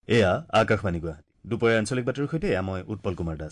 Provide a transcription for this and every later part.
এয়া আকাশবাণী গুৱাহাটী দুপৰীয়া আঞ্চলিক বাতৰিৰ সৈতে মই উৎপল কুমাৰ দাস।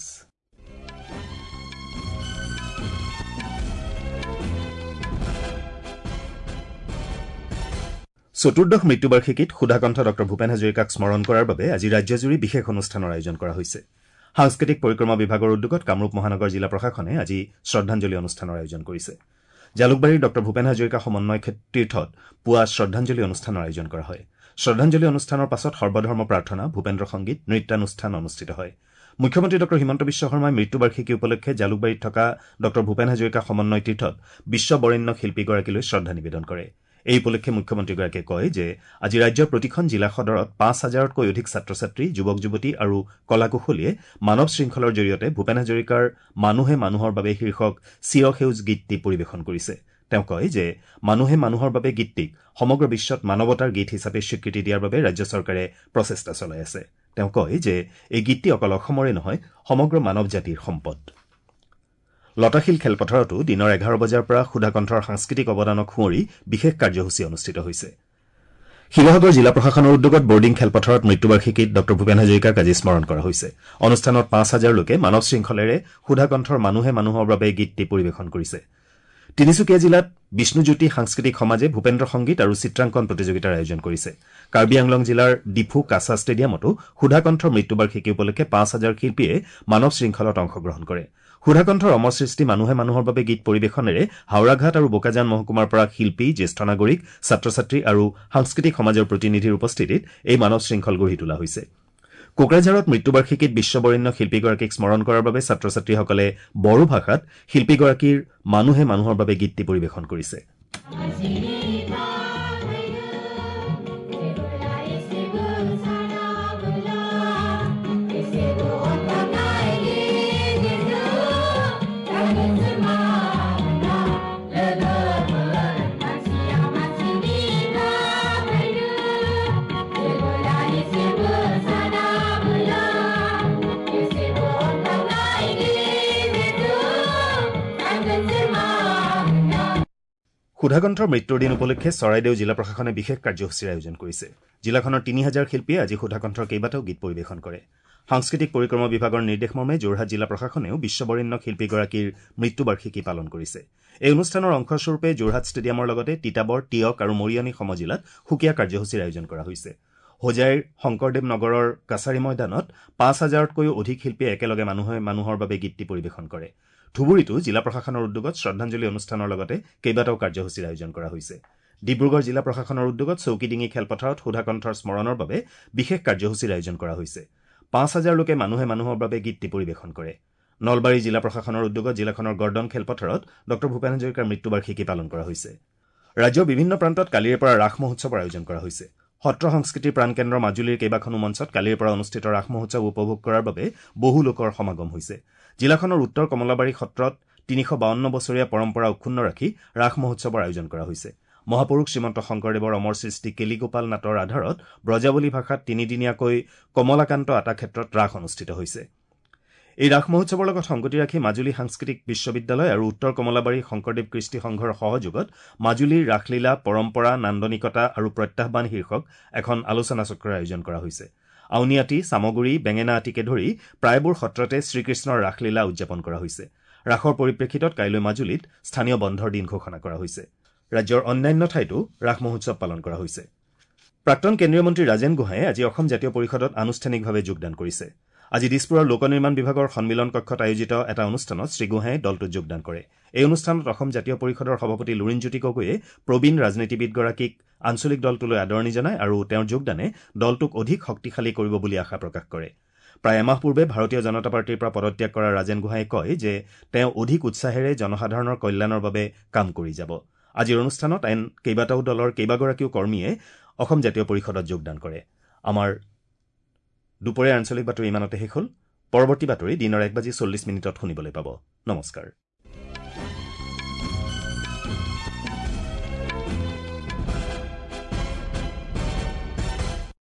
চতুৰ্দশ মৃত্যুবাৰ্ষিকীত সুধাকণ্ঠ ড ভূপেন হাজৰিকাক স্মৰণ কৰাৰ বাবে আজি ৰাজ্যজুৰি বিশেষ অনুষ্ঠানৰ আয়োজন কৰা হৈছে। সাংস্কৃতিক পৰিক্ৰমা বিভাগৰ উদ্যোগত কামৰূপ মহানগৰ জিলা প্ৰশাসনে আজি শ্ৰদ্ধাঞ্জলি অনুষ্ঠানৰ আয়োজন কৰিছে। জালুকবাৰীৰ ড ভূপেন হাজৰিকা সমন্বয় তীৰ্থত পুৱা শ্ৰদ্ধাঞ্জলি অনুষ্ঠানৰ আয়োজন কৰা হয়। শ্ৰদ্ধাঞ্জলি অনুষ্ঠানৰ পাছত সৰ্বধৰ্ম প্ৰাৰ্থনা, ভূপেন্দ্ৰ সংগীত, নৃত্যানুষ্ঠান অনুষ্ঠিত হয়। মুখ্যমন্ত্ৰী ড হিমন্ত বিশ্ব শৰ্মাই মৃত্যুবাৰ্ষিকী উপলক্ষে জালুকবাৰীত থকা ড ভূপেন হাজৰিকা সমন্বয় তীৰ্থত বিশ্ব বৰেণ্য শিল্পীগৰাকীলৈ শ্ৰদ্ধা নিবেদন কৰে। এই উপলক্ষে মুখ্যমন্ত্ৰীগৰাকীয়ে কয় যে আজি ৰাজ্যৰ প্ৰতিখন জিলা সদৰত ৫,০০০তকৈ অধিক ছাত্ৰ ছাত্ৰী, যুৱক যুৱতী আৰু কলাকুশলীয়ে মানৱ শৃংখলৰ জৰিয়তে ভূপেন হাজৰিকাৰ মানুহে মানুহৰ বাবে শীৰ্ষক চিৰসেউজ গীতটি পৰিৱেশন কৰিছে। তেওঁ কয় যে মানুহে মানুহৰ বাবে গীতটিক সমগ্ৰ বিশ্বত মানৱতাৰ গীত হিচাপে স্বীকৃতি দিয়াৰ বাবে ৰাজ্য চৰকাৰে প্ৰচেষ্টা চলাই আছে। তেওঁ কয় যে এই গীতটি অকল অসমৰে নহয়, সমগ্ৰ মানৱ জাতিৰ সম্পদ। লতাশিল খেলপথাৰতো দিনৰ ১১ বজাৰ পৰা সুধাকণ্ঠৰ সাংস্কৃতিক অৱদানক সুঁৱৰি বিশেষ কাৰ্যসূচী অনুষ্ঠিত হৈছে। শিৱসাগৰ জিলা প্ৰশাসনৰ উদ্যোগত বৰ্ডিং খেলপথাৰত মৃত্যুবাৰ্ষিকীত ড ভূপেন হাজৰিকাক আজি স্মৰণ কৰা হৈছে। অনুষ্ঠানত ৫,০০০ লোকে মানৱ শৃংখলেৰে সুধাকণ্ঠৰ মানুহে মানুহৰ বাবে গীতটি পৰিৱেশন কৰিছে। তিনিচুকীয়া জিলাত বিষ্ণুজ্যোতি সাংস্কৃতিক সমাজে ভূপেন্দ্ৰ সংগীত আৰু চিত্ৰাংকন প্ৰতিযোগিতাৰ আয়োজন কৰিছে। কাৰ্বি আংলং জিলাৰ ডিফু কাছা ষ্টেডিয়ামতো সুধাকণ্ঠৰ মৃত্যুবাৰ্ষিকী উপলক্ষে ৫,০০০ শিল্পীয়ে মানৱ শৃংখলত অংশগ্ৰহণ কৰে। সুধাকণ্ঠৰ অমৰ সৃষ্টি মানুহে মানুহৰ বাবে গীত পৰিৱেশনেৰে হাওৰাঘাট আৰু বোকাজান মহকুমাৰ পৰা শিল্পী, জ্যেষ্ঠ নাগৰিক, ছাত্ৰ ছাত্ৰী আৰু সাংস্কৃতিক সমাজৰ প্ৰতিনিধিৰ উপস্থিতিত এই মানৱ শৃংখল গঢ়ি তোলা হৈছে। কোকৰাঝাৰত মৃত্যুবাৰ্ষিকীত বিশ্ববৰেণ্য শিল্পীগৰাকীক স্মৰণ কৰাৰ বাবে ছাত্ৰ ছাত্ৰীসকলে বড়ো ভাষাত শিল্পীগৰাকীৰ মানুহে মানুহৰ বাবে গীতটি পৰিৱেশন কৰিছে। সুধাকণ্ঠৰ মৃত্যুৰ দিন উপলক্ষে চৰাইদেউ জিলা প্ৰশাসনে বিশেষ কাৰ্যসূচীৰ আয়োজন কৰিছে। জিলাখনৰ ৩,০০০ শিল্পীয়ে আজি সুধাকণ্ঠৰ কেইবাটাও গীত পৰিৱেশন কৰে। সাংস্কৃতিক পৰিক্ৰমা বিভাগৰ নিৰ্দেশমৰ্মে যোৰহাট জিলা প্ৰশাসনেও বিশ্ববৰেণ্য শিল্পীগৰাকীৰ মৃত্যুবাৰ্ষিকী পালন কৰিছে। এই অনুষ্ঠানৰ অংশস্বৰূপে যোৰহাট ষ্টেডিয়ামৰ লগতে তিতাবৰ, টিয়ক আৰু মৰিয়নি সমজিলাত সুকীয়া কাৰ্যসূচীৰ আয়োজন কৰা হৈছে। হোজাইৰ শংকৰদেৱ নগৰৰ কাছাৰী ময়দানত ৫,০০০তকৈও অধিক শিল্পীয়ে একেলগে মানুহে মানুহৰ বাবে গীতটি পৰিৱেশন কৰে। ধুবুৰীতো জিলা প্ৰশাসনৰ উদ্যোগত শ্ৰদ্ধাঞ্জলি অনুষ্ঠানৰ লগতে কেইবাটাও কাৰ্যসূচীৰ আয়োজন কৰা হৈছে। ডিব্ৰুগড় জিলা প্ৰশাসনৰ উদ্যোগত চৌকিডিঙি খেলপথাৰত সুধাকণ্ঠৰ স্মৰণৰ বাবে বিশেষ কাৰ্যসূচীৰ আয়োজন কৰা হৈছে। ৫,০০০ লোকে মানুহে মানুহৰ বাবে গীতটি পৰিৱেশন কৰে। নলবাৰী জিলা প্ৰশাসনৰ উদ্যোগত জিলাখনৰ গৰ্ডন খেলপথাৰত ড ভূপেন হাজৰিকাৰ মৃত্যুবাৰ্ষিকী পালন কৰা হৈছে। ৰাজ্যৰ বিভিন্ন প্ৰান্তত কালিৰে পৰা ৰাস মহোৎসৱৰ আয়োজন কৰা হৈছে। সত্ৰ সংস্কৃতিৰ প্ৰাণকেন্দ্ৰ মাজুলীৰ কেইবাখনো মঞ্চত কালিৰ পৰা অনুষ্ঠিত ৰাস মহোৎসৱ উপভোগ কৰাৰ বাবে বহু লোকৰ সমাগম হৈছে। জিলাখনৰ উত্তৰ কমলাবাৰী সত্ৰত ৩৫২ বছৰীয়া পৰম্পৰা অক্ষুণ্ণ ৰাখি ৰাস মহোৎসৱৰ আয়োজন কৰা হৈছে। মহাপুৰুষ শ্ৰীমন্ত শংকৰদেৱৰ অমৰ সৃষ্টি কেলিগোপাল নাটৰ আধাৰত ব্ৰজাৱলী ভাষাত ৩দিনীয়াকৈ কমলাকান্ত আটাক্ষেত্ৰত ৰাস অনুষ্ঠিত হৈছে। এই ৰাস মহোৎসৱৰ লগত সংগতি ৰাখি মাজুলী সাংস্কৃতিক বিশ্ববিদ্যালয় আৰু উত্তৰ কমলাবাৰী শংকৰদেৱ কৃষ্টি সংঘৰ সহযোগত মাজুলীৰ ৰাসলীলা, পৰম্পৰা, নান্দনিকতা আৰু প্ৰত্যাহ্বান শীৰ্ষক এখন আলোচনাচক্ৰৰ আয়োজন কৰা হৈছে। আউনীআটী, চামগুৰি, বেঙেনাআটীকে ধৰি প্ৰায়বোৰ সত্ৰতে শ্ৰীকৃষ্ণৰ ৰাসলীলা উদযাপন কৰা হৈছে। ৰাসৰ পৰিপ্ৰেক্ষিতত কাইলৈ মাজুলীত স্থানীয় বন্ধৰ দিন ঘোষণা কৰা হৈছে। ৰাজ্যৰ অন্যান্য ঠাইতো ৰাস মহোৎসৱ পালন কৰা হৈছে। প্ৰাক্তন কেন্দ্ৰীয় মন্ত্ৰী ৰাজেন গোহাঁয়ে আজি অসম জাতীয় পৰিষদত আনুষ্ঠানিকভাৱে যোগদান কৰিছে। আজি দিছপুৰৰ লোক নিৰ্মাণ বিভাগৰ সন্মিলন কক্ষত আয়োজিত এটা অনুষ্ঠানত শ্ৰীগোহাঁয়ে দলটোত যোগদান কৰে। এই অনুষ্ঠানত অসম জাতীয় পৰিষদৰ সভাপতি লুৰিণজ্যোতি গগৈয়ে প্ৰবীণ ৰাজনীতিবিদগৰাকীক আঞ্চলিক দলটোলৈ আদৰণি জনায় আৰু তেওঁৰ যোগদানে দলটোক অধিক শক্তিশালী কৰিব বুলি আশা প্ৰকাশ কৰে। প্ৰায় এমাহ পূৰ্বে ভাৰতীয় জনতা পাৰ্টীৰ পৰা পদত্যাগ কৰা ৰাজেন গোহাঁয়ে কয় যে তেওঁ অধিক উৎসাহেৰে জনসাধাৰণৰ কল্যাণৰ বাবে কাম কৰি যাব। আজিৰ অনুষ্ঠানত আন কেইবাটাও দলৰ কেইবাগৰাকীও কৰ্মীয়ে অসম জাতীয় পৰিষদত যোগদান কৰে। আমাৰ দুপৰীয়াৰ আঞ্চলিক বাতৰি ইমানতে শেষ হ'ল। পৰৱৰ্তী বাতৰি দিনৰ ১:৪০ শুনিবলৈ পাব। নমস্কাৰ।